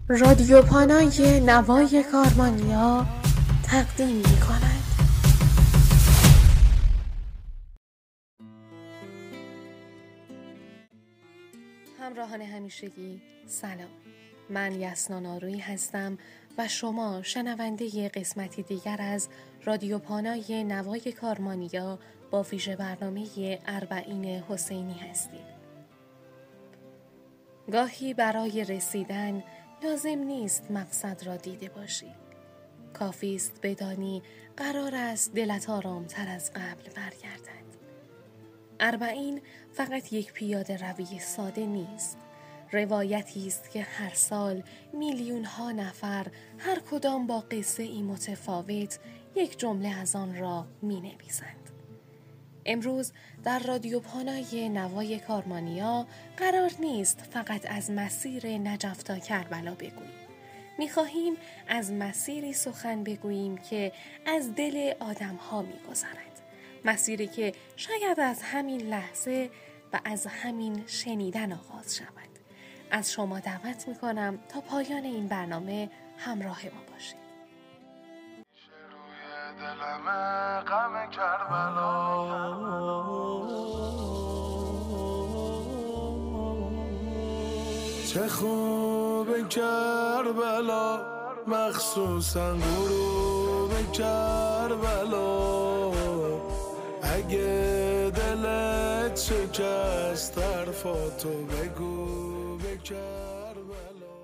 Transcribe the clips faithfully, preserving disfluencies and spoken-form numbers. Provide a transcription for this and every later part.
رادیو پانای نوای کارمانیا تقدیم می کند. همراهان همیشگی سلام، من یسنا آرویی هستم و شما شنونده قسمتی دیگر از رادیو پانای نوای کارمانیا با ویژه برنامه اربعین حسینی هستید. گاهی برای رسیدن لازم نیست مقصد را دیده باشی. کافی است بدانی قرار است دلت آرام‌تر از قبل برگردد. اربعین فقط یک پیاده روی ساده نیست. روایتی است که هر سال میلیون ها نفر هر کدام با قصه ای متفاوت یک جمله از آن را می نویسند. امروز در رادیو پانای نوای کارمانیا قرار نیست فقط از مسیر نجف تا کربلا بگوییم. می خواهیم از مسیری سخن بگوییم که از دل آدم ها می گذرد. مسیری که شاید از همین لحظه و از همین شنیدن آغاز شود. از شما دعوت می کنم تا پایان این برنامه همراه ما باشید. دلم غم کربلا چه خوب کربلا، مخصوصا غروب کربلا. اگه دلت شکست حرفاتو بگو به کربلا.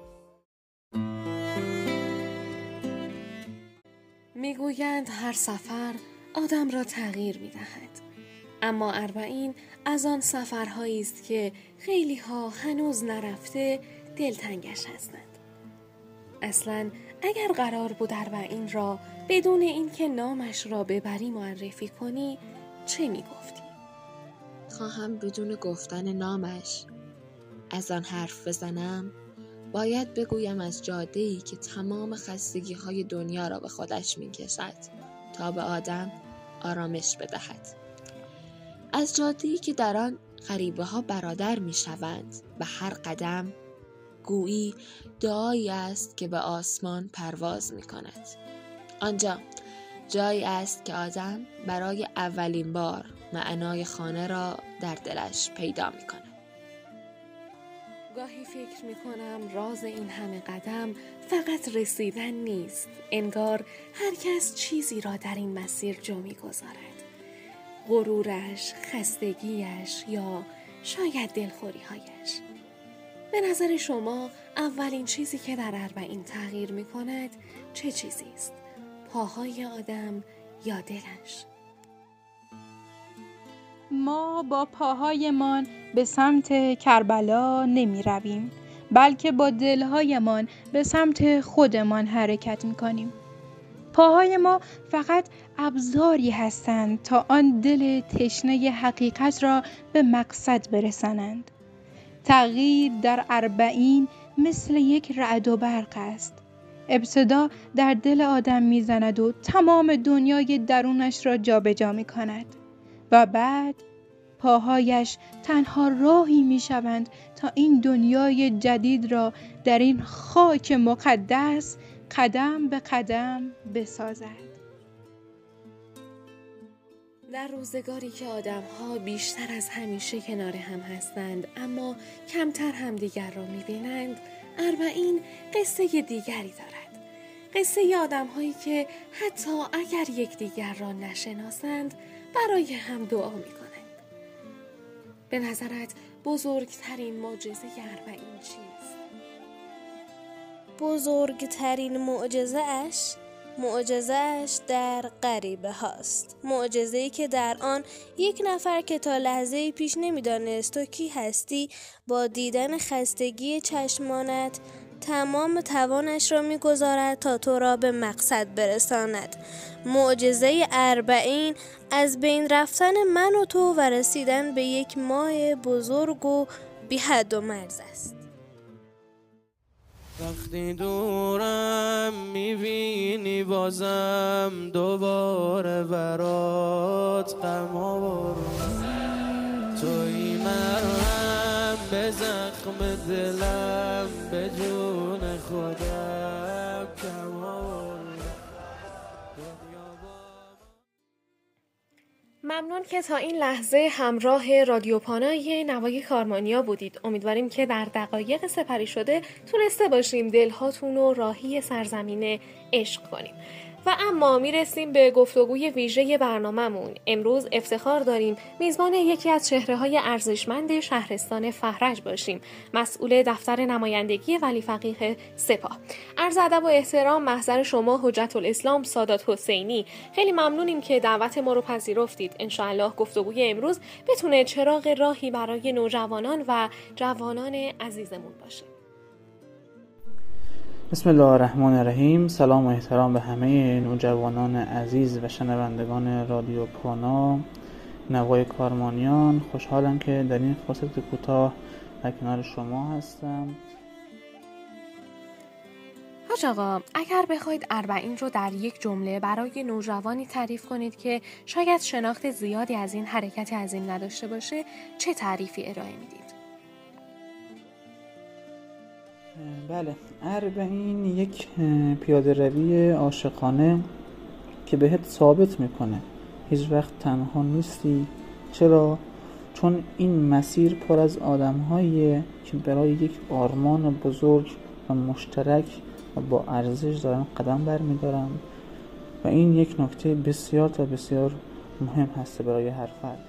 میگویند هر سفر آدم را تغییر می‌دهد. اما اربعین از آن سفرهایی است که خیلی ها هنوز نرفته دلتنگش هستند. اصلاً اگر قرار بود اربعین را بدون اینکه نامش را ببری معرفی کنی چه میگفتی؟ خواهم بدون گفتن نامش از آن حرف بزنم. باید بگویم از جاده‌ای که تمام خستگی‌های دنیا را به خودش می‌کشد تا به آدم آرامش بدهد. از جاده‌ای که در آن غریبه‌ها برادر می‌شوند و هر قدم گویی دعایی است که به آسمان پرواز می‌کند. آنجا جایی است که آدم برای اولین بار معنای خانه را در دلش پیدا می‌کند. گاهی فکر میکنم راز این همه قدم فقط رسیدن نیست. انگار هر کس چیزی را در این مسیر جا میگذارد. غرورش، خستگیش یا شاید دلخوری‌هایش. به نظر شما اولین چیزی که در اربعین تغییر میکند چه چیزی است؟ پاهای آدم یا دلش؟ ما با پاهایمان به سمت کربلا نمی رویم، بلکه با دلهایمان به سمت خودمان حرکت می کنیم. پاهای ما فقط ابزاری هستند تا آن دل تشنه حقیقت را به مقصد برسانند. تغییر در اربعین مثل یک رعد و برق است. ابتدا در دل آدم می زند و تمام دنیای درونش را جابجا می کند. و بعد پاهایش تنها راهی می شوند تا این دنیای جدید را در این خاک مقدس قدم به قدم بسازد. در روزگاری که آدم‌ها بیشتر از همیشه کنار هم هستند اما کمتر همدیگر را می‌بینند، اربعین قصه دیگری دارد. قصه آدم‌هایی که حتی اگر یکدیگر را نشناسند برای هم دعا می‌کنند. به نظرت بزرگترین معجزه اربعین چیست؟ بزرگترین معجزه اش معجزه اش در غریبه هاست. معجزه‌ای که در آن یک نفر که تا لحظه پیش نمی‌دانست تو کی هستی با دیدن خستگی چشمانت تمام توانش را می‌گذارد تا تو را به مقصد برساند. معجزه اربعین از بین رفتن من و تو و رسیدن به یک ماه بزرگ و بی حد و مرز است. وقتی دورم میبینی بازم دوباره برات غم آورم، توی مرهم به زخم دلم به جون خودم کمال. ممنون که تا این لحظه همراه رادیو پانای نوای کارمانیا بودید. امیدواریم که در دقایق سپری شده تونسته باشیم دلهاتون رو راهی سرزمین عشق کنیم. و اما میرسیم به گفتگوی ویژه برنامه‌مون. امروز افتخار داریم میزبان یکی از چهره‌های ارزشمند شهرستان فرج باشیم، مسئول دفتر نمایندگی ولی فقیه سپاه. عرض ادب و احترام محضر شما حجت الاسلام سادات حسینی. خیلی ممنونیم که دعوت ما رو پذیرفتید. انشاءالله گفتگوی امروز بتونه چراغ راهی برای نوجوانان و جوانان عزیزمون باشه. بسم الله الرحمن الرحیم. سلام و احترام به همه نوجوانان عزیز و شنوندگان رادیو پانا نوای کارمانیان. خوشحالم که در این فرصت کوتاه در کنار شما هستم. حاج آقا، اگر بخواید اربعین رو در یک جمله برای نوجوانی تعریف کنید که شاید شناخت زیادی از این حرکت عظیم نداشته باشه، چه تعریفی ارائه میدید؟ بله، اربعین یک پیاده روی عاشقانه که بهت ثابت میکنه هیچ وقت تنها نیستی. چرا؟ چون این مسیر پر از آدم‌هاییه که برای یک آرمان بزرگ و مشترک و با ارزش دارن قدم برمیدارن و این یک نکته بسیار تا بسیار مهم هست برای هر فرد.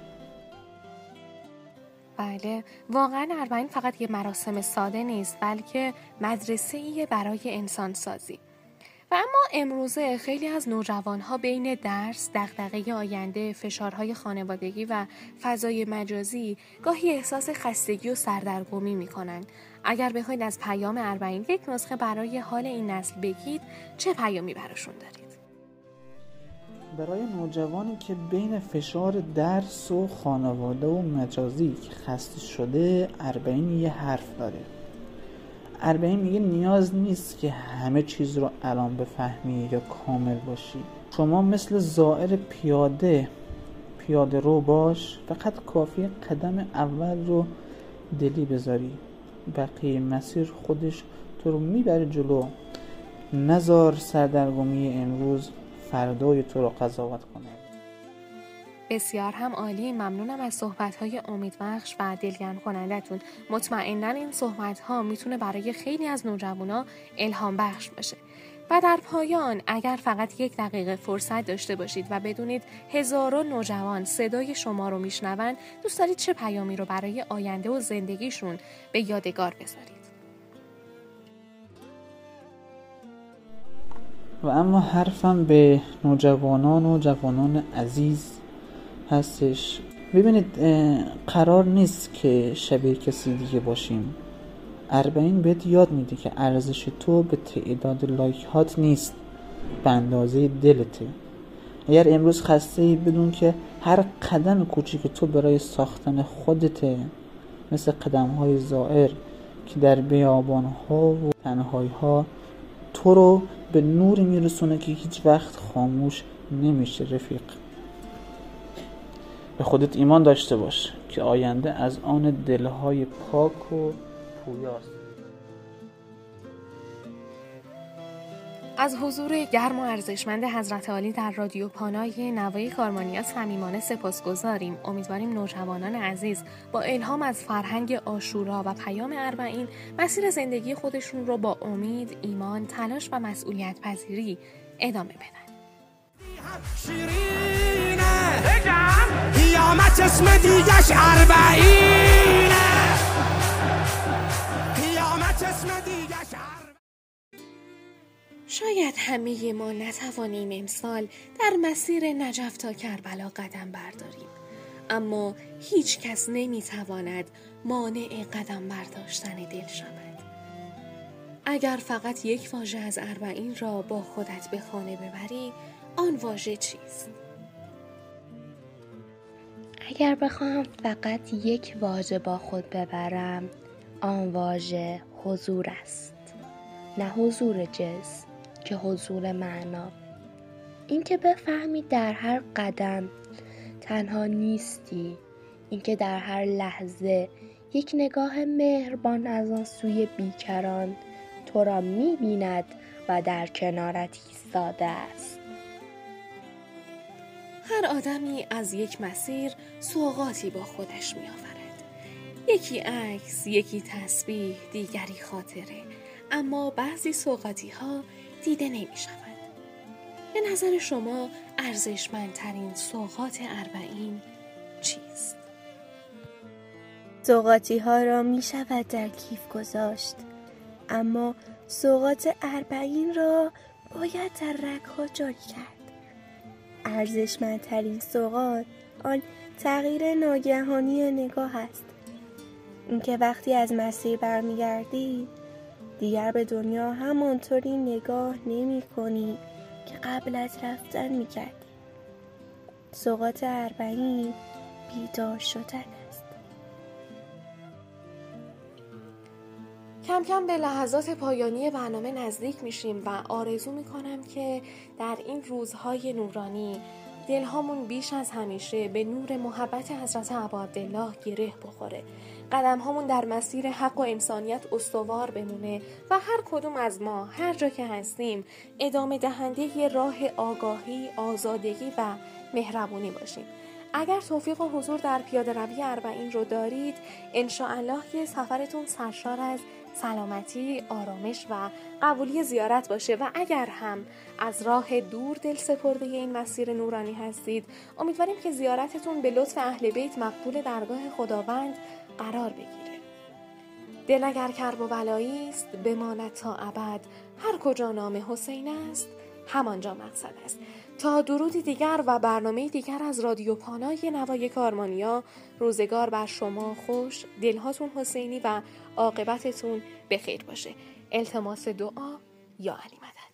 بله، واقعا اربعین فقط یه مراسم ساده نیست، بلکه مدرسه‌ای برای انسان سازی. و اما امروزه خیلی از نوجوانها بین درس، دغدغه آینده، فشارهای خانوادگی و فضای مجازی گاهی احساس خستگی و سردرگمی میکنن. اگر بخواید از پیام اربعین یک نسخه برای حال این نسل بگید، چه پیامی براشون دارید؟ برای نوجوانی که بین فشار درس و خانواده و مجازی که خسته شده، اربعین یه حرف داره. اربعین میگه نیاز نیست که همه چیز رو الان بفهمی یا کامل باشی. شما مثل زائر پیاده پیاده رو باش، فقط کافیه قدم اول رو دلی بذاری، بقیه مسیر خودش تو رو میبره جلو. نذار سردرگمی امروز فردای تو رو قضاوت کنه. بسیار هم عالی. ممنونم از صحبت‌های امیدبخش و دلگرم کنندتون. مطمئناً این صحبت‌ها میتونه برای خیلی از نوجوانا الهام بخش باشه. و در پایان اگر فقط یک دقیقه فرصت داشته باشید و بدونید هزاران نوجوان صدای شما رو میشنون، دوست دارید چه پیامی رو برای آینده و زندگیشون به یادگار بذارید؟ و اما حرفم به نوجوانان و جوانان عزیز هستش. ببینید، قرار نیست که شبیه کسی دیگه باشیم. اربعین بهت یاد میده که ارزش تو به تعداد لایک هات نیست، به اندازه دلته. اگر امروز خسته ای، بدون که هر قدم کوچیک تو برای ساختن خودته، مثل قدم های زائر که در بیابان ها و تنهایی ها تو رو به نوری میرسونه که هیچ وقت خاموش نمیشه. رفیق، به خودت ایمان داشته باش که آینده از آن دلهای پاک و پویاست. از حضور گرم و ارزشمند حضرت عالی در رادیو پانای نوای کارمانیا صمیمانه سپاسگزاریم. امیدواریم نوجوانان عزیز با الهام از فرهنگ عاشورا و پیام اربعین مسیر زندگی خودشون رو با امید، ایمان، تلاش و مسئولیت پذیری ادامه بدن. شیرینه بگم قیامت اسم دیگش اربعینه، قیامت اسم دیگش اربعینه. شاید همه ما نتوانیم امسال در مسیر نجف تا کربلا قدم برداریم، اما هیچ کس نمیتواند مانع قدم برداشتن دل شود. اگر فقط یک واژه از اربعین را با خودت به خانه ببری، آن واژه چیست؟ اگر بخوام فقط یک واژه با خود ببرم، آن واژه حضور است. نه حضور جسم، که حضور معنا. این که بفهمی در هر قدم تنها نیستی، این که در هر لحظه یک نگاه مهربان از آن سوی بیکران تو را می بیند و در کنارت ایستاده است. هر آدمی از یک مسیر سوغاتی با خودش می آورد. یکی عکس، یکی تسبیح، دیگری خاطره. اما بعضی سوغاتی ها دیده نمی شود. به نظر شما ارزشمندترین سوغات اربعین چیست؟ سوغاتی ها را می شود در کیف گذاشت، اما سوغات اربعین را باید در رگ ها جاری کرد. ارزشمندترین سوغات آن تغییر ناگهانی نگاه است. اینکه وقتی از مسیر برمیگردی دیگر به دنیا همانطوری نگاه نمی کنی که قبل از رفتن می کردی. سوغات اربعین بیدار شدن است. کم کم به لحظات پایانی برنامه نزدیک میشیم و آرزو میکنم که در این روزهای نورانی دلهامون بیش از همیشه به نور محبت حضرت عبدالله گره بخوره. قدمهامون در مسیر حق و انسانیت استوار بمونه و هر کدوم از ما هر جا که هستیم ادامه دهنده ی راه آگاهی، آزادگی و مهربونی باشیم. اگر توفیق و حضور در پیاده روی اربعین رو دارید، انشاءالله که سفرتون سرشار از سلامتی، آرامش و قبولی زیارت باشه و اگر هم از راه دور دل سپرده این مسیر نورانی هستید، امیدواریم که زیارتتون به لطف اهل بیت مقبول درگاه خداوند قرار بگیره. دل اگر کرب و بلایی است بماند تا ابد، هر کجا نام حسین است همانجا مقصد است. تا درودی دیگر و برنامه دیگر از رادیو پانای نوای کارمانیا، روزگار بر شما خوش، دلهاتون حسینی و عاقبتتون بخیر باشه. التماس دعا یا علی مدد.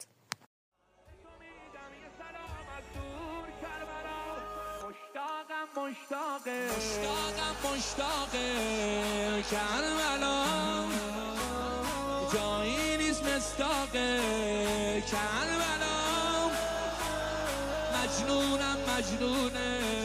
مشتاقم مشتاقه مشتاقم مشتاقه کربلا، جایی نیست مصداقه کربلا، مجنونم مجنونه